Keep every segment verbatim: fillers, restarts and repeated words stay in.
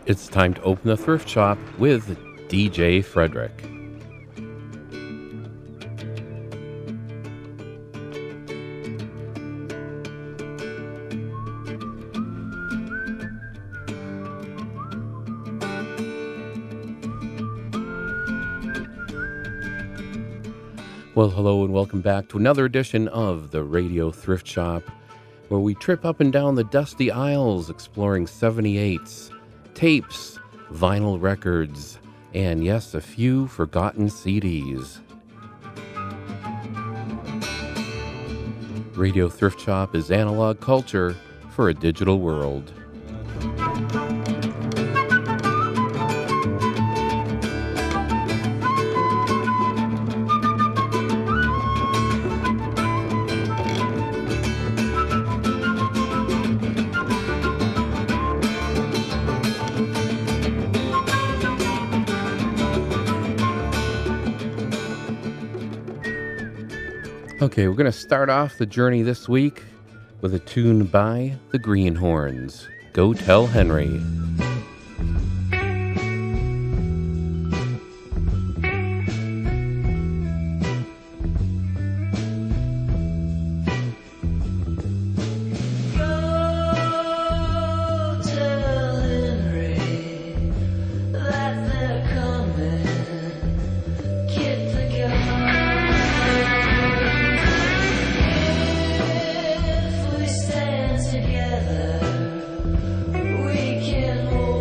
It's time to open the thrift shop with D J Frederick. Well, hello and welcome back to another edition of the Radio Thrift Shop, where we trip up and down the dusty aisles exploring seventy-eights, tapes, vinyl records, and yes, a few forgotten C Ds. Radio Thrift Shop is analog culture for a digital world. Okay, we're going to start off the journey this week with a tune by the Greenhorns, Go Tell Henry. Together, we can hold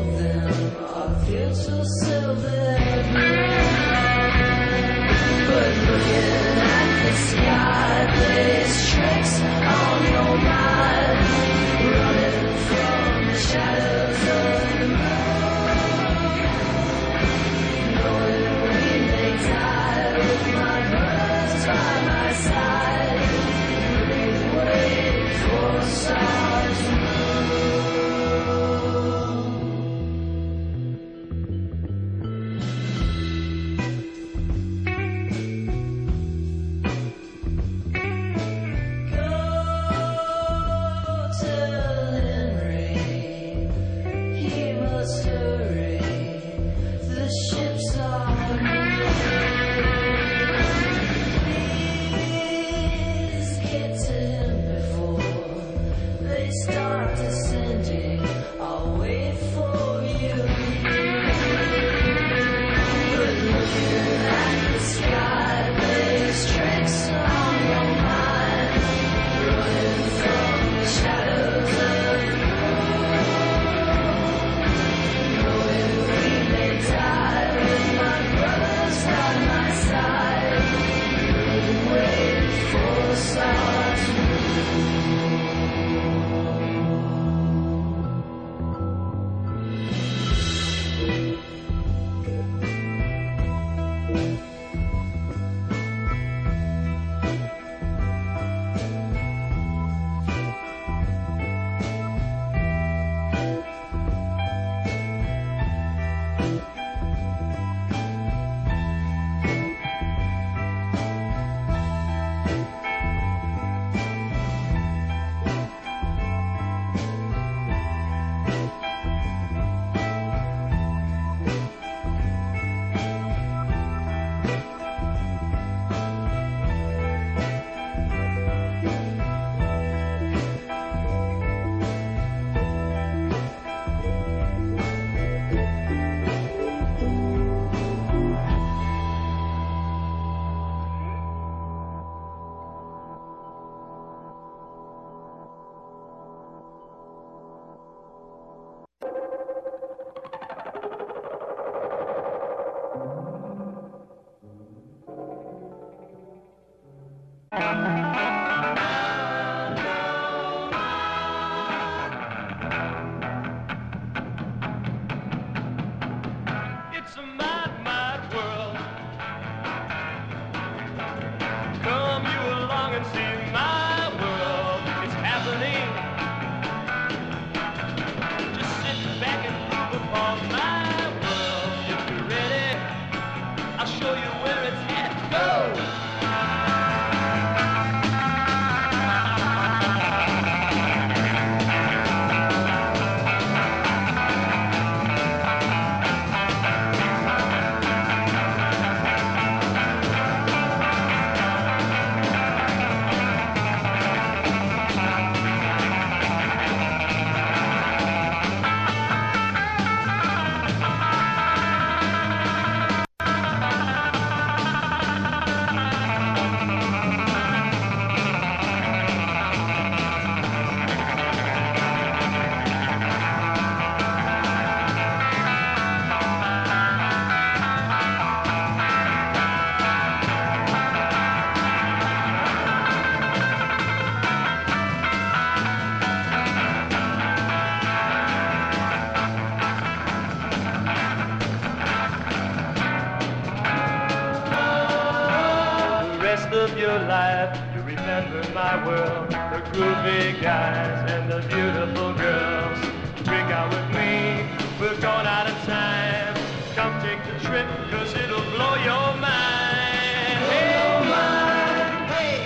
rest of your life to remember my world, the groovy guys and the beautiful girls. Drink out with me, we're going out of time. Come take the trip, cause it'll blow your mind. Blow your mind. Hey!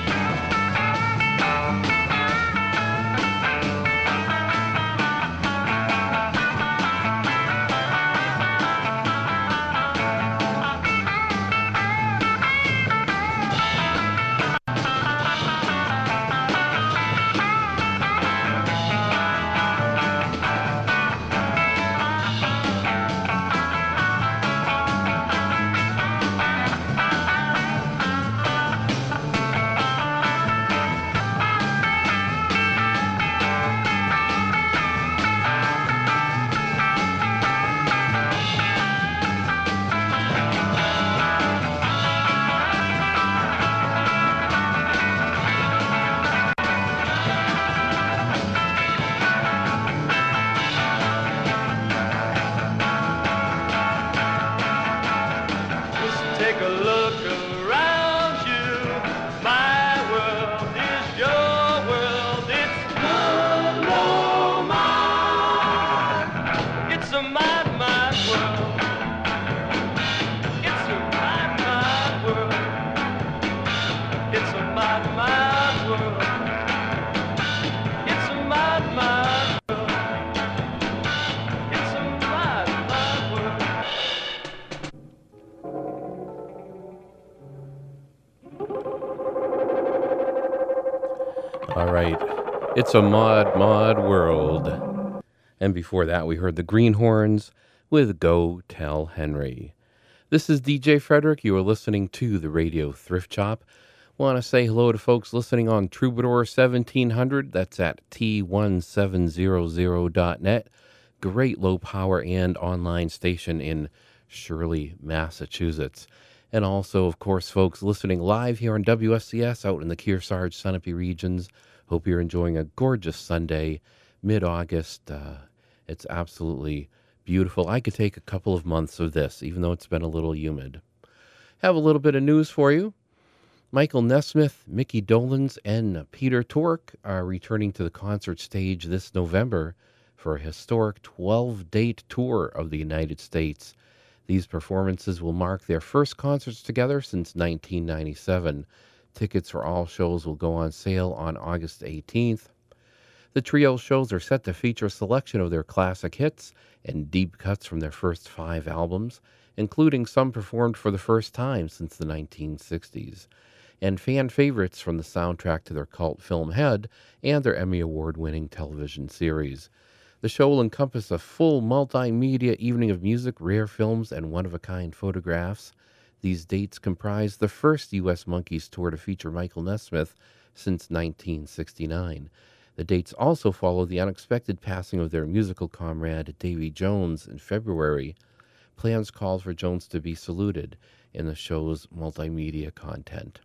All right. It's a mod, mod world. And before that, we heard the Greenhorns with Go Tell Henry. This is D J Frederick. You are listening to the Radio Thrift Shop. Want to say hello to folks listening on Troubadour seventeen hundred. That's at T seventeen hundred dot net. Great low power and online station in Shirley, Massachusetts. And also, of course, folks listening live here on W S C S out in the Kearsarge, Sunapee regions. Hope you're enjoying a gorgeous Sunday, mid-August. Uh, it's absolutely beautiful. I could take a couple of months of this, even though it's been a little humid. Have a little bit of news for you. Michael Nesmith, Mickey Dolenz, and Peter Tork are returning to the concert stage this November for a historic twelve-date tour of the United States. These performances will mark their first concerts together since nineteen ninety-seven. Tickets for all shows will go on sale on August eighteenth. The trio shows are set to feature a selection of their classic hits and deep cuts from their first five albums, including some performed for the first time since the nineteen sixties, and fan favorites from the soundtrack to their cult film Head and their Emmy Award-winning television series. The show will encompass a full multimedia evening of music, rare films, and one-of-a-kind photographs. These dates comprise the first U S Monkees tour to feature Michael Nesmith since nineteen sixty-nine. The dates also follow the unexpected passing of their musical comrade Davy Jones in February. Plans called for Jones to be saluted in the show's multimedia content.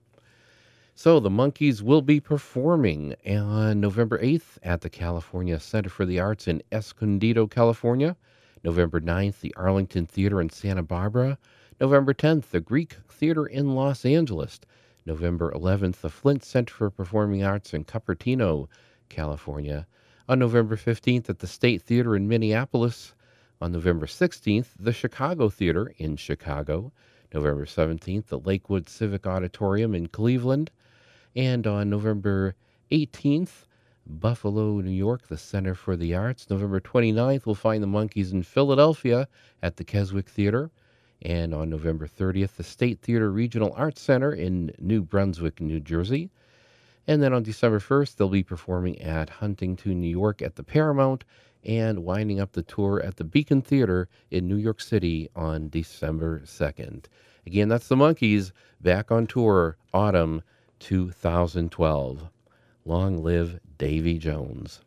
So the Monkees will be performing on November eighth at the California Center for the Arts in Escondido, California. November ninth, the Arlington Theater in Santa Barbara. November tenth, the Greek Theater in Los Angeles. November eleventh, the Flint Center for Performing Arts in Cupertino, California. On November fifteenth, at the State Theater in Minneapolis. On November sixteenth, the Chicago Theater in Chicago. November seventeenth, the Lakewood Civic Auditorium in Cleveland. And on November eighteenth, Buffalo, New York, the Center for the Arts. November twenty-ninth, we'll find the Monkees in Philadelphia at the Keswick Theater. And on November thirtieth, the State Theater Regional Arts Center in New Brunswick, New Jersey. And then on December first, they'll be performing at Huntington, New York at the Paramount, and winding up the tour at the Beacon Theater in New York City on December second. Again, that's the Monkees back on tour autumn two thousand twelve. Long live Davy Jones.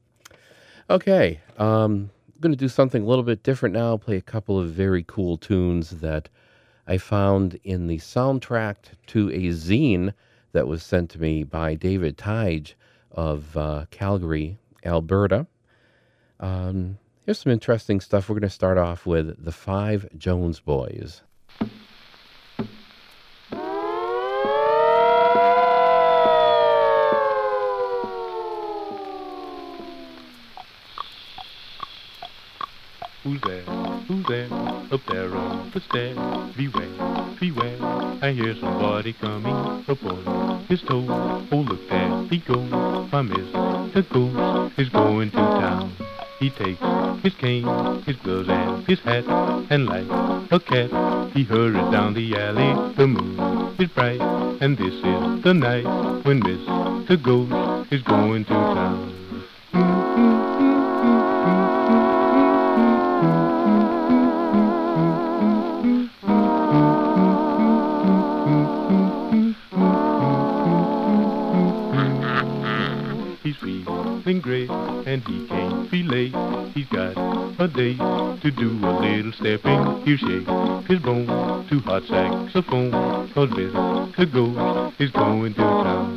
Okay, um, I'm going to do something a little bit different now. Play a couple of very cool tunes that I found in the soundtrack to a zine that was sent to me by David Tige of uh, Calgary, Alberta. Um, here's some interesting stuff. We're going to start off with the Five Jones Boys. Who's there? Who's there? Up there on the stair. Beware, beware, I hear somebody coming up on his toe. Oh, look there he goes. My Mister Ghost is going to town. He takes his cane, his gloves, and his hat, and like a cat, he hurries down the alley. The moon is bright, and this is the night when Mister Ghost is going to town. He's feeling great, and he can't be late. He's got a date to do a little stepping. He'll shake his bone to hot saxophone, 'cause Mister Ghost is going to town.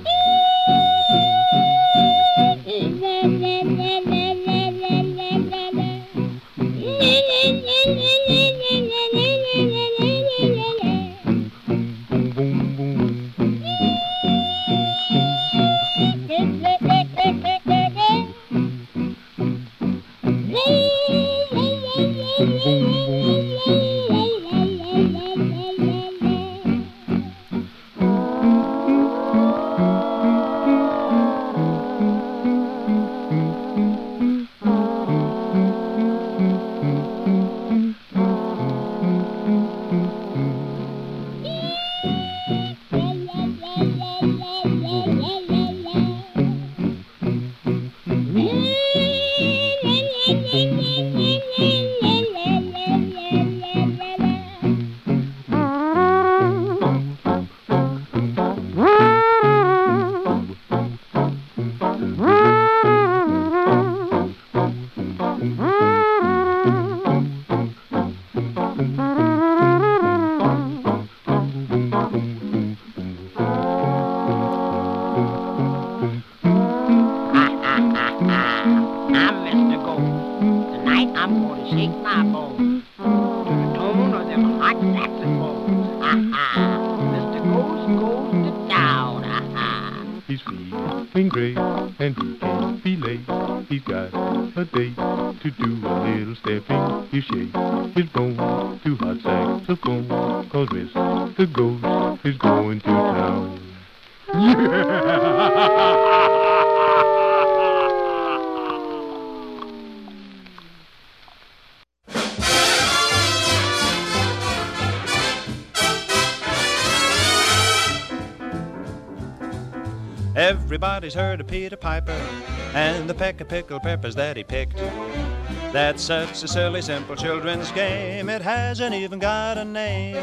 Everybody's heard of Peter Piper and the peck of pickled peppers that he picked. That's such a silly, simple children's game, it hasn't even got a name.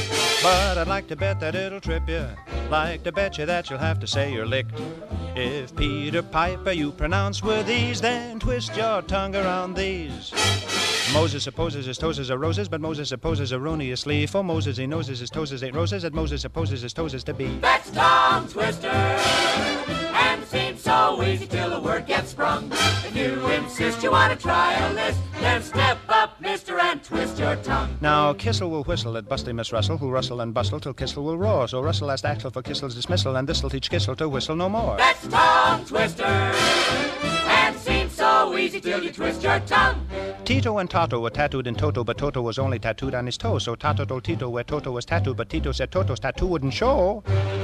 But I'd like to bet that it'll trip you, like to bet you that you'll have to say you're licked. If Peter Piper you pronounce with ease, then twist your tongue around these. Moses supposes his toes are roses, but Moses supposes erroneously. For Moses he knows his toes ain't roses, and Moses supposes his toes to be. That's tongue twister, and it seems so easy till the word gets sprung. If you insist you want to try a list, then step up, mister, and twist your tongue. Now Kissel will whistle at busty Miss Russell, who'll rustle and bustle till Kissel will roar. So Russell asked Axel for Kissel's dismissal, and this'll teach Kissel to whistle no more. That's tongue twister, and it seems so easy till you twist your tongue. Tito and Toto were tattooed in Toto, but Toto was only tattooed on his toe. So Toto told Tito where Toto was tattooed, but Tito said Toto's tattoo wouldn't show.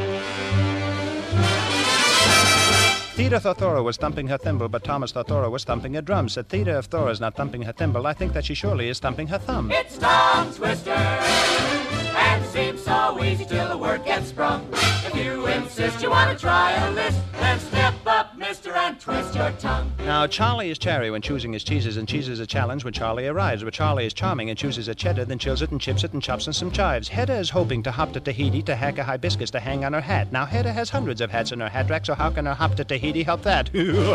Theda thought Thora was thumping her thimble, but Thomas thought Thora was thumping a drum. Said Theda, if Thora's not thumping her thimble, I think that she surely is thumping her thumb. It's tongue twister, and it seems so easy till the word gets sprung. If you insist you want to try a list, then step up, mister, and twist your tongue. Now, Charlie is cherry when choosing his cheeses, and cheese is a challenge when Charlie arrives. But Charlie is charming and chooses a cheddar, then chills it and chips it and chops in some chives. Hedda is hoping to hop to Tahiti to hack a hibiscus to hang on her hat. Now, Hedda has hundreds of hats in her hat rack, so how can her hop to Tahiti help that?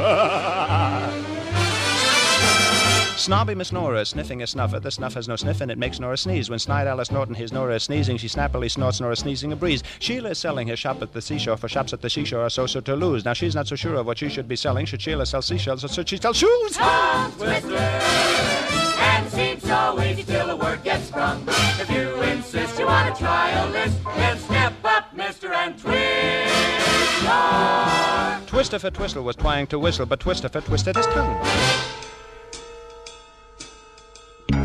Snobby Miss Nora is sniffing a snuffer. The snuff has no sniff and it makes Nora sneeze. When snide Alice Norton hears Nora is sneezing, she snappily snorts Nora sneezing a breeze. Sheila is selling her shop at the seashore, for shops at the seashore are so-so to lose. Now she's not so sure of what she should be selling. Should Sheila sell seashells or should she sell shoes? Tongue twister, and it seems so easy till the word gets sprung. If you insist you want to try a list, then step up, mister, and twist your... Twistifer Twistle was trying to whistle, but Twistifer twisted his tongue.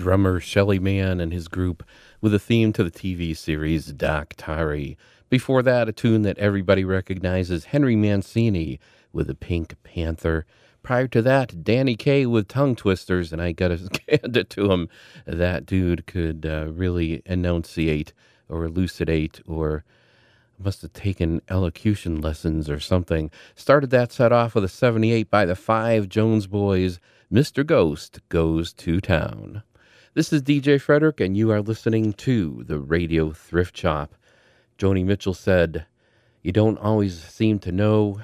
drummer Shelly Manne and his group with a theme to the T V series Doc Tari. Before that, a tune that everybody recognizes, Henry Mancini with the Pink Panther. Prior to that, Danny Kaye with Tongue Twisters, and I gotta hand it to him. That dude could uh, really enunciate or elucidate, or must have taken elocution lessons or something. Started that set off with a seventy-eight by the Five Jones Boys, Mister Ghost Goes to Town. This is D J Frederick, and you are listening to the Radio Thrift Shop. Joni Mitchell said, you don't always seem to know...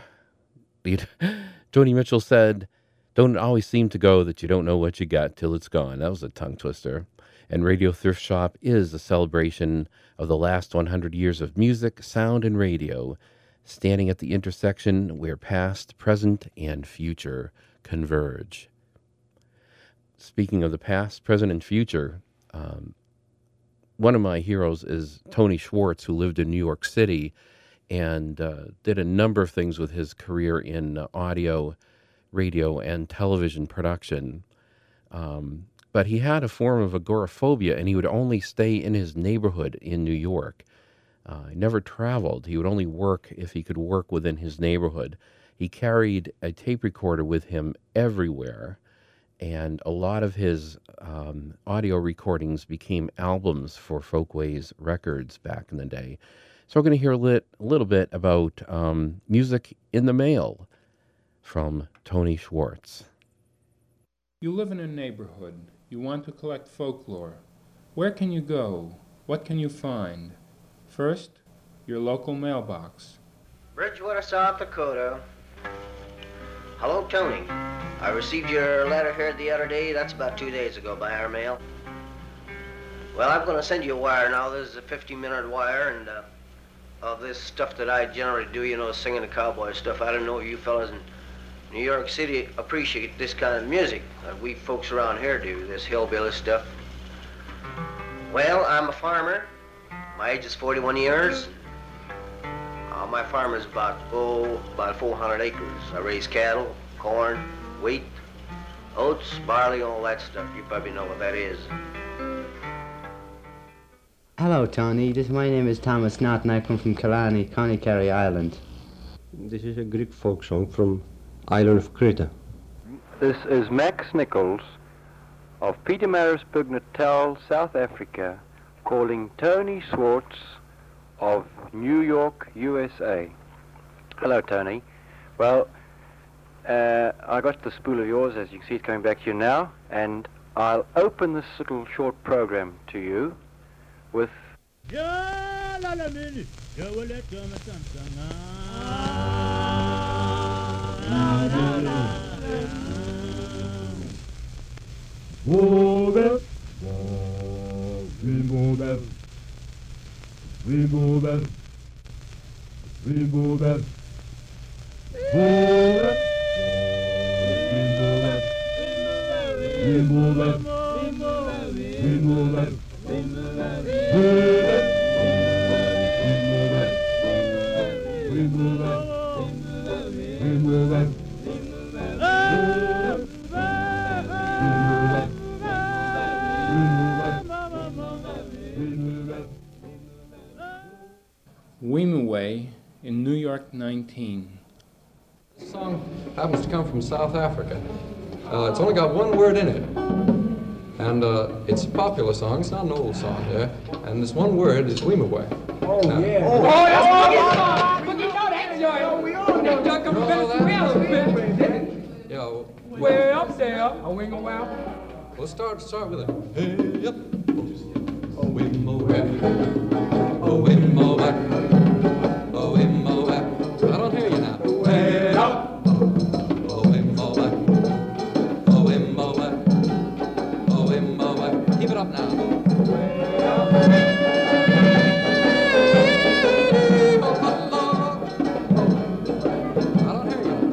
Joni Mitchell said, don't always seem to go that you don't know what you got till it's gone. That was a tongue twister. And Radio Thrift Shop is a celebration of the last one hundred years of music, sound, and radio, standing at the intersection where past, present, and future converge. Speaking of the past, present, and future, um, one of my heroes is Tony Schwartz, who lived in New York City and uh, did a number of things with his career in uh, audio, radio, and television production. Um, but he had a form of agoraphobia, and he would only stay in his neighborhood in New York. Uh, he never traveled. He would only work if he could work within his neighborhood. He carried a tape recorder with him everywhere, and a lot of his um, audio recordings became albums for Folkways Records back in the day. So we're going to hear a, lit, a little bit about um, Music in the Mail from Tony Schwartz. You live in a neighborhood. You want to collect folklore. Where can you go? What can you find? First, your local mailbox. Bridgewater, South Dakota. Hello, Tony. I received your letter here the other day. That's about two days ago by our mail. Well, I'm going to send you a wire now. This is a fifty-minute wire, and uh, of this stuff that I generally do, you know, singing the cowboy stuff. I don't know if you fellas in New York City appreciate this kind of music that we folks around here do, this hillbilly stuff. Well, I'm a farmer. My age is forty-one years. Uh, my farm is about, oh, about four hundred acres. I raise cattle, corn, wheat, oats, barley, all that stuff. You probably know what that is. Hello, Tony. This, my name is Thomas Knott, and I come from Killarney, County Kerry, Ireland. This is a Greek folk song from island of Crete. This is Max Nichols of Pietermaritzburg, Natal, South Africa, calling Tony Schwartz of New York, U S A. Hello, Tony. Well, uh, I got the spool of yours, as you can see it coming back to you now, and I'll open this little short program to you with... Weemaway in New York nineteen. This song happens to come from South Africa. Uh, it's only got one word in it. And uh, it's a popular song. It's not an old song, yeah? And this one word is Weemaway. Oh, now, yeah. Oh, oh, that's oh, we know that, Joy. We all know that. Come yeah, well, way up there. A wing a wow. Let's start, start with it. Hey, up. Oh, Weemaway. Oh, Weemaway. Oh, Weemaway. I don't hear you now. Hey, up. Keep it up now. I don't hear you.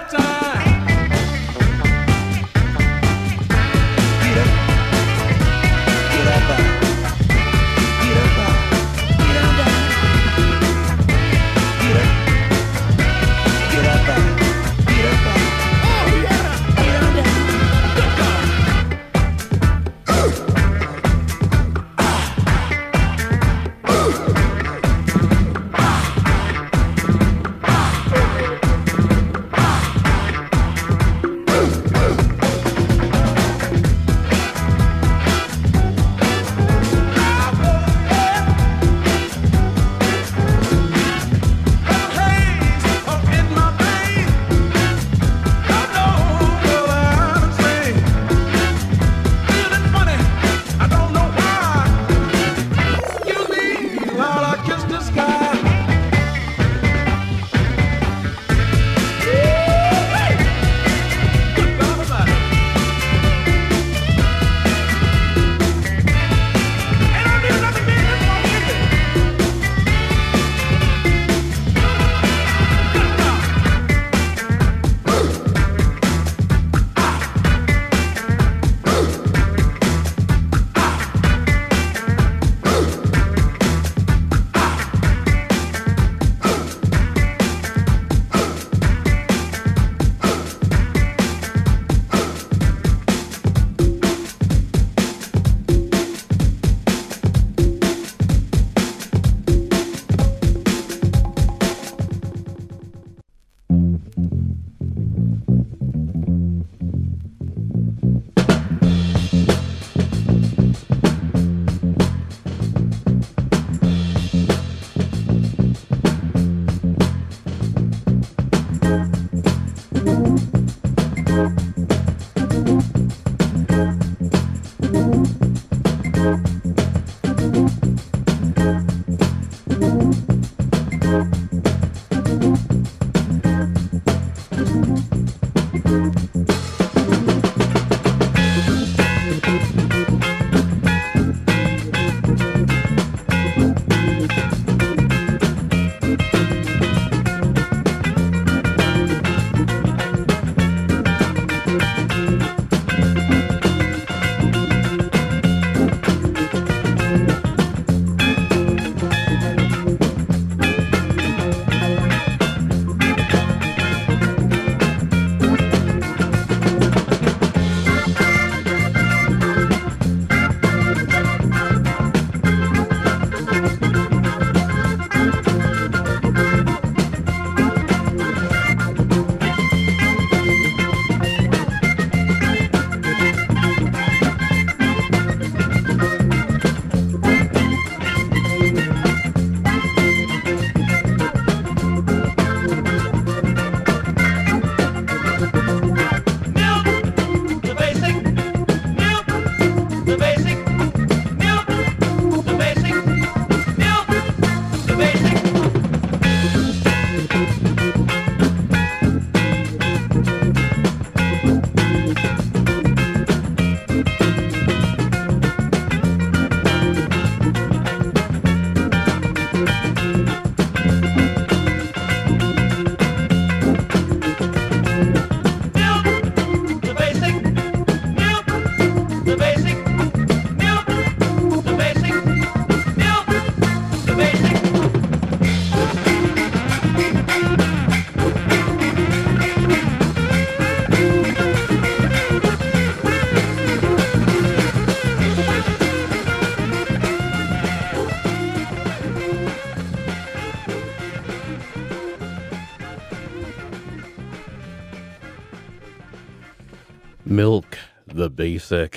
Milk, the basic.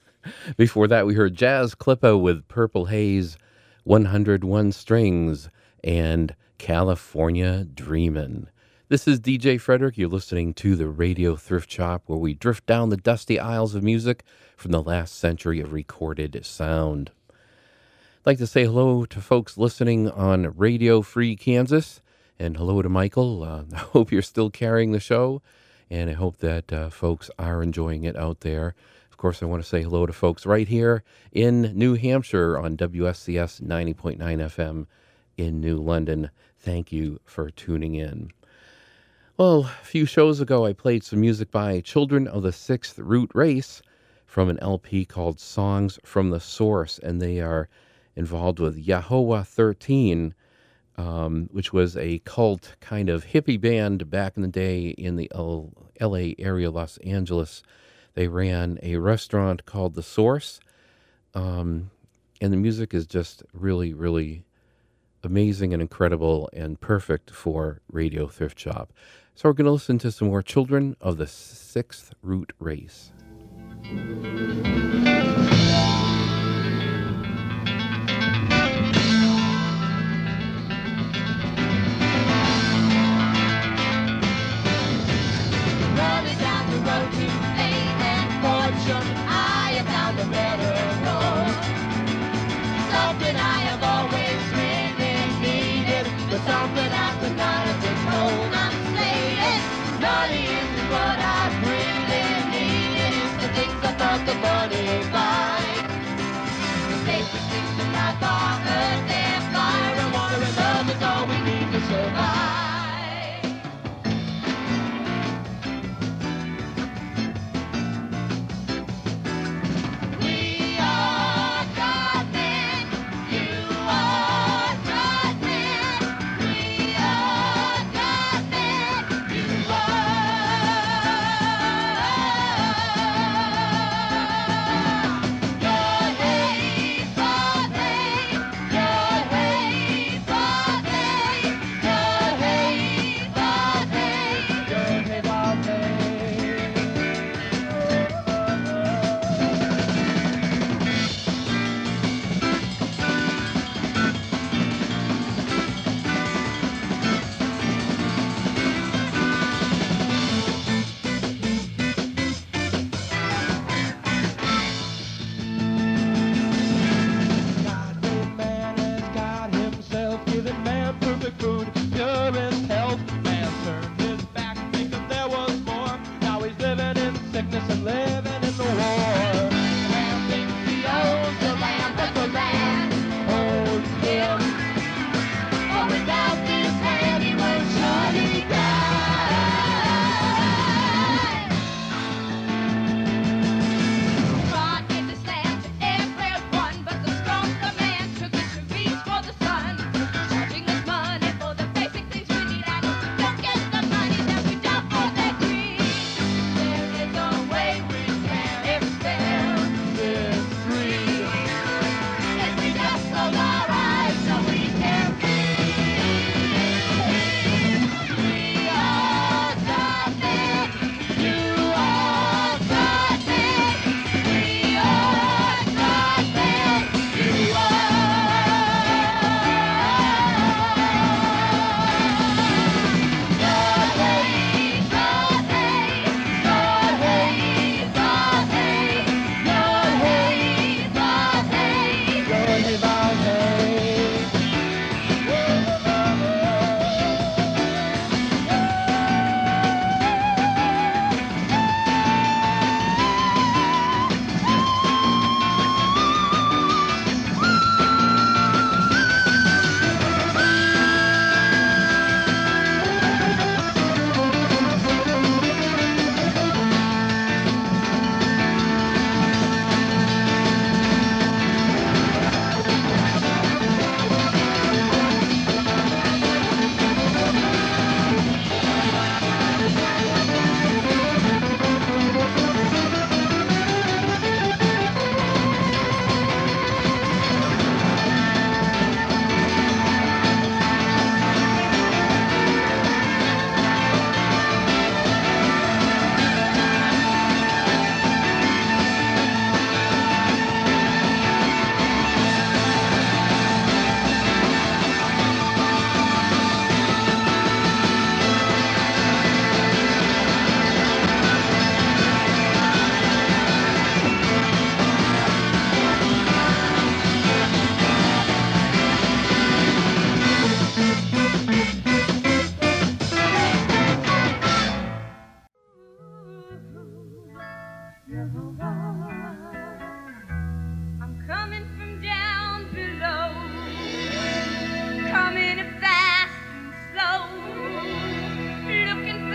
Before that, we heard Jazz Clippo with Purple Haze, one hundred one Strings, and California Dreamin'. This is D J Frederick. You're listening to the Radio Thrift Shop, where we drift down the dusty aisles of music from the last century of recorded sound. I'd like to say hello to folks listening on Radio Free Kansas, and hello to Michael. Uh, I hope you're still carrying the show, and I hope that uh, folks are enjoying it out there. Of course, I want to say hello to folks right here in New Hampshire on W S C S ninety point nine F M in New London. Thank you for tuning in. Well, a few shows ago, I played some music by Children of the Sixth Root Race from an L P called Songs from the Source, and they are involved with Yahowah thirteen, um, which was a cult kind of hippie band back in the day in the L- L.A. area, Los Angeles. They ran a restaurant called The Source, um, and the music is just really, really amazing and incredible and perfect for Radio Thrift Shop. So we're going to listen to some more Children of the Sixth Root Race. Running down the road to fame and fortune, I have found a better road. Something I have always really needed, but something I could not have been told. I'm saying money isn't what I really needed. It's the things I thought the money buy. The sacred things in life are earth and fire, and water and love is all we need to survive. We are God men, you are God men. We are God men, you are. Your hey, God hey, your hey, God hey, your hey, God hey, your hey, God hey. God-made man has God himself given man perfect food, purest health. Man turned his back because there was more. Now he's living in sickness and living in the war. Man thinks he owns the land, but the land owns him. For without this hand he will surely die. God gave this land to everyone, but the stronger man took it to reach for the sun, charging us money for the basic things we need, and if we don't get the money, then we die for their greed. There is a way we can expel this greed. If we just close our eyes so we can breathe. We are God men, you are God men. We are God men, you are. God hey, God hey, God hey, God hey, God hey, God hey, God hey, God I'm coming from down below, coming fast and slow, looking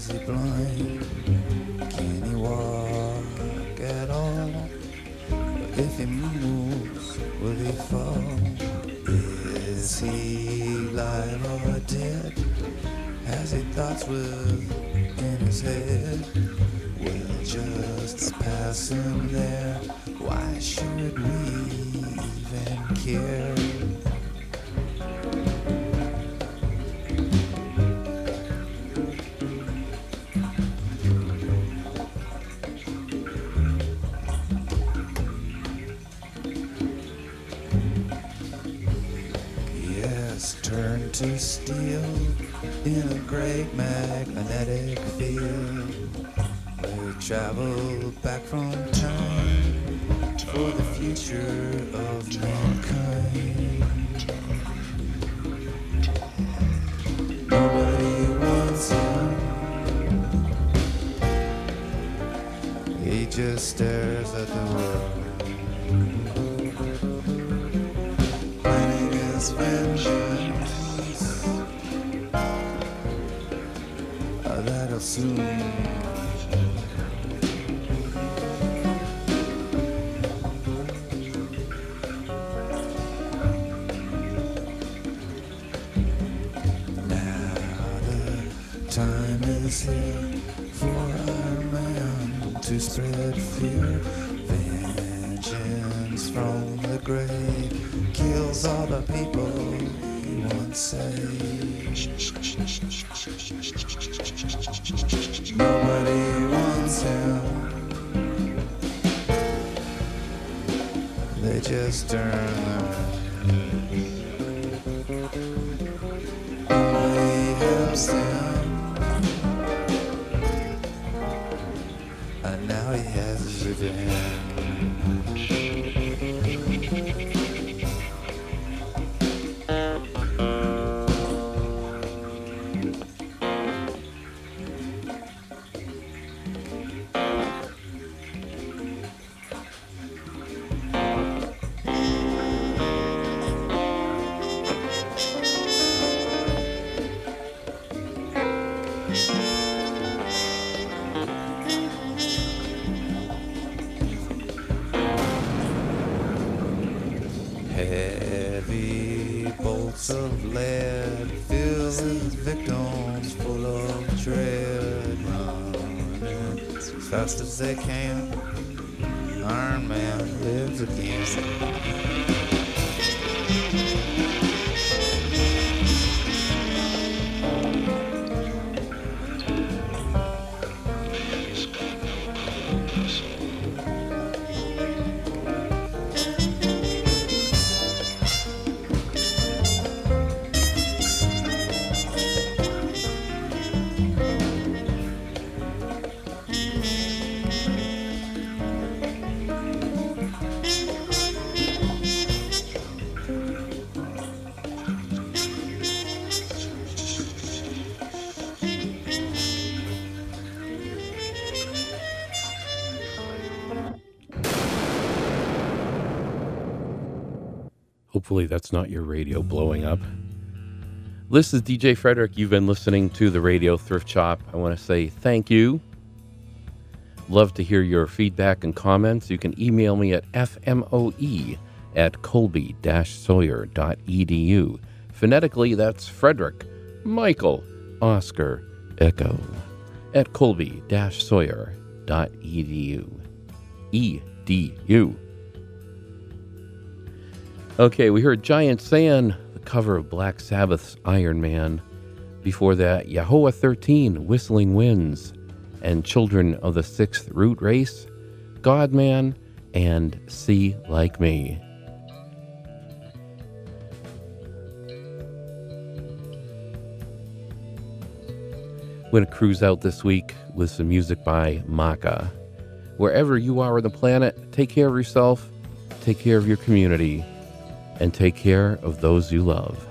Is he blind? Can he walk at all? If he moves, will he fall? Is he alive or dead? Has he thoughts within his head? We'll just pass him there. Why should we even care? Turn to steel in a great magnetic field. We travel back from time for the future of mankind. Nobody wants him. He just stares at the world, planning his vengeance. That'll soon. Now the time is here for our man to spread fear. Vengeance from the grave kills all the people he once saved. Nobody wants him. They just turn their Nobody helps him. And now he has his revenge. Heavy bolts of lead fill his victims full of dread, running as fast as they can. Iron Man lives again. Hopefully that's not your radio blowing up. This is D J Frederick. You've been listening to the Radio Thrift Shop. I want to say thank you. Love to hear your feedback and comments. You can email me at f m o e at colby dash sawyer dot e d u. Phonetically, that's Frederick, Michael, Oscar, Echo, at colby dash sawyer dot e d u. E D U. Okay, we heard Giant Sand, the cover of Black Sabbath's Iron Man. Before that, Yahweh thirteen, Whistling Winds, and Children of the Sixth Root Race, Godman, and See Like Me. I'm going to cruise out this week with some music by Maka. Wherever you are on the planet, take care of yourself, take care of your community, and take care of those you love.